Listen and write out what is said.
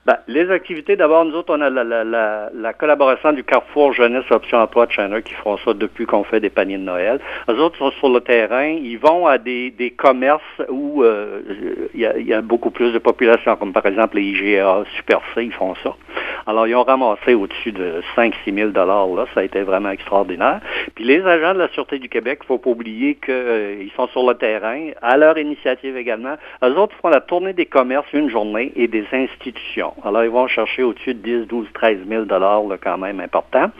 Ben, les activités, d'abord, nous autres, on a la collaboration du Carrefour Jeunesse Option Emploi de Shannon qui font ça depuis qu'on fait des paniers de Noël. Eux autres sont sur le terrain, ils vont à des commerces où il y a beaucoup plus de population, comme par exemple les IGA, Super C, ils font ça. Alors, ils ont ramassé au-dessus de 5-6 000 là. Ça a été vraiment extraordinaire. Puis les agents de la Sûreté du Québec, il ne faut pas oublier qu'ils sont sur le terrain, à leur initiative également. Eux autres font la tournée des commerces une journée et des institutions. Alors, ils vont chercher au-dessus de 10, 12, 13 000 là, quand même important.